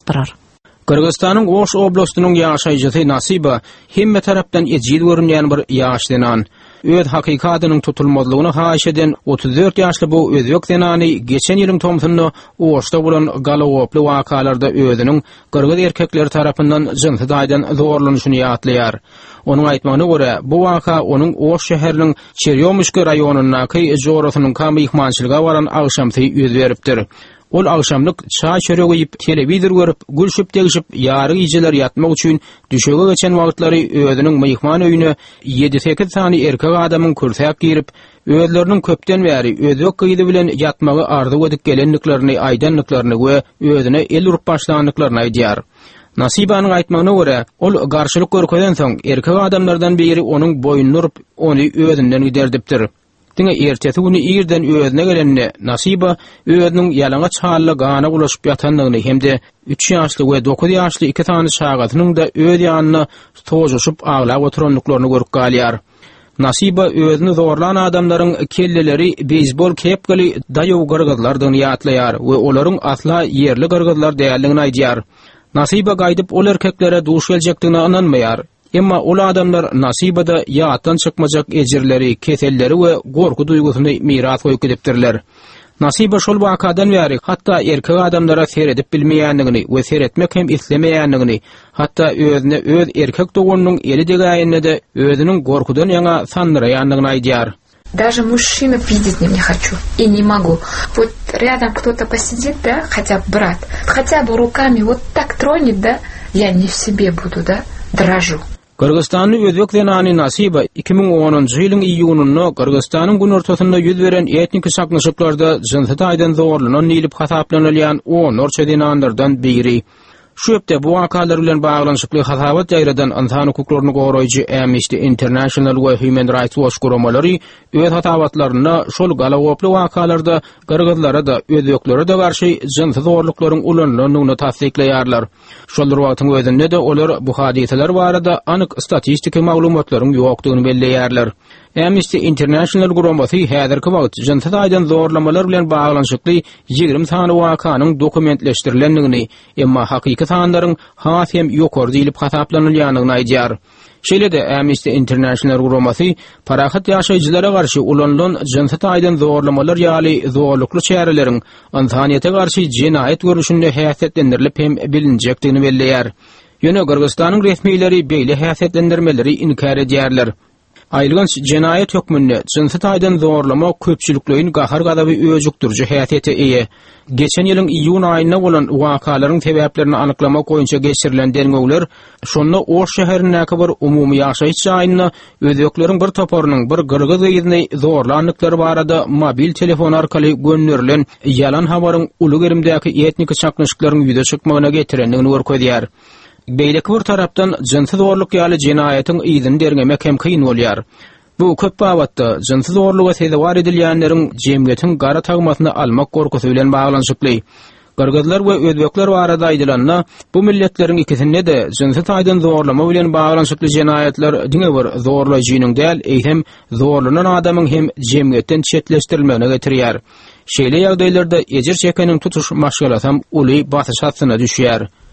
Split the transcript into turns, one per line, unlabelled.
çapdyrar.
Kırgızstanyň Oş oblastynyň ýaşaýjysy Nasiba hemme tarapdan ejil görünýän bir ýaşlanan, öz hakikatynyň tutulmazlygyny haýyş eden 34 ýaşly bu özbek denany geçen ýylyň tomsuny Oşda bolan galawaply wakalarda özüniň kırgız erkekleri tarapyndan jynsy daýdan zorlanyşyny ýatlaýar. Onuň aýtmagyna görä, bu waka onuň Oş şäheriniň Çerýomuşky raýonundaky jorasynyň kamyhmançylyga baran agşamty ýüz beripdir. Ol agşamlyk çay çöregi ýyp, telewizor görüp, gülşüp degişip, ýary ýyjylar ýatmak üçin düşege geçen wagtlary özüniň myhman öýüne 7-8 sany erkek adamyň kürsäk girip, özleriniň köpden bäri özbek gyýdy bilen ýatmagy arzu edip gelenliklerini, aýdanlyklaryny we özüne el urup başlandyklaryny aýdýar. Nasibanyň aýtmagyna görä, ol garşylyk görkeden soň erkek adamlardan biri onuň boýnuny urup, ony özünden giderdipdir. Diňe ertesi güni ýerden özüne gelenine Nasiba özüniň ýalaňa çağırly gana ulaşyp ýatanlygyny hemde 3 ýaşly we 9 ýaşly iki tany şagatynyň da öz ýanyna tojaşyp aglap oturanlyklaryny görüp galýar. Nasiba özüni zorlan adamlaryň kelleleri beýsbol kepkali daýaw gyrgyzlardan ýatlaýar we olaryň asla ýerli gyrgyzlar däldigini aýdýar. Nasiba gaýdyp ol erkeklere duş geljekdigine ananmaýar. Emma ol adamlar Nasibada ýatdan çykmajak ejirleri, keselleri we gorku duýgusyny miras goýup gidipdirler. Nasiba şol wakadan bäri hatda erkek adamlara seredip bilmeýändigini we seretmek hem islemeýändigini, hatda özüne öz erkek doganynyň eli degäýinde de özüniň gorkudan ýaňa sandyraýandygyny aýdýar.
Даже мужчину видеть не хочу и не могу. Вот рядом кто-то посидит, да, хотя бы брат, хотя бы руками вот так тронет, да, я не в себе буду, да, дрожу.
Kırgızstanyň özbek denany Nasiba 2010-njy ýylyň iýununda Kırgızstanyň gün ortasynda ýüz beren etnik çaknyşyklarda jynsy taýdan zorlanan nilip hasaplanylýan 10 denanlardan biri. Şu ýerde bu wakalar bilen baglanyşykly hasabat ýaýradan insan hukuklaryny goraýjy Amnesty International we Human Rights Watch guramalary öz hasabatlaryna şol galawaply wakalarda kırgızlara da özbeklere de garşy jynsy zorluklaryň ulanlanyny tasdikleýärler. Şol wagtyň özünde de olar bu hadiseler barada anyk statistik maglumatlaryň ýokdugyny belleýärler. Amnesty International guramasy häzirki wagt jynsy taýdan zorlamalar bilen baglanyşykly 20 sany wakanyň dokumentleşdirilendigini, emma hakyky sanlaryň has hem ýokary diýilip hasaplanylýanyny aýdýar. Şeýle-de Amnesty International guramasy parahat ýaşaýjylara garşy ulanlan jynsy taýdan zorlamalar ýaly zorlukly çäreleriň insaniýete garşy jinayet görüşinde häsiýetlendirilip hem bilinjekdigini belleýär. Ýöne Kırgızstanyň resmiýetleri beýle häsiýetlendirmeleri inkar edýärler. Aýlygynç jinayet hökmünde jynsy taýdan zorlama köpçülikliň gahar gadaby öjükdirji häsiýete eýe. Geçen ýylyň iýun aýyna bolan wakalaryň sebäplerini anyklamak boýunça geçirilen derňegler şonda Oş şäherindäki bir umumy ýaşaýyş aýyna özbekleriň bir toparynyň bir kırgız ýygyny zorlanlyklary barada mobil telefon arkaly gönderilen ýalan habaryň uly gerimdäki etnik çaknyşyklaryň ýüze çykmagyna getirendigini görkezýär. Beýleki bir tarapdan jynsy zorluk ýaly jinayatyň ýyzyny derňemek hem kyn bolýar. Bu köp wagtda jynsy zorluga sebäp edilýänleriň jemgyýetiň gara tagmasyny almak gorkusy bilen baglanyşykly. Kırgızlar we özbekler barada aýdylanyna, bu milletleriň ikisinde de jynsy taýdan zorlama bilen baglanyşykly jinayetler diňe bir zorlaýjynyň däl, eýsem zorlanan adamyň hem jemgyýetden çetleşdirilmegine getirýär. Şeýle ýagdaýlarda ejir çekeniň tutuş maşgalasam uly basyş hatyna düşýär.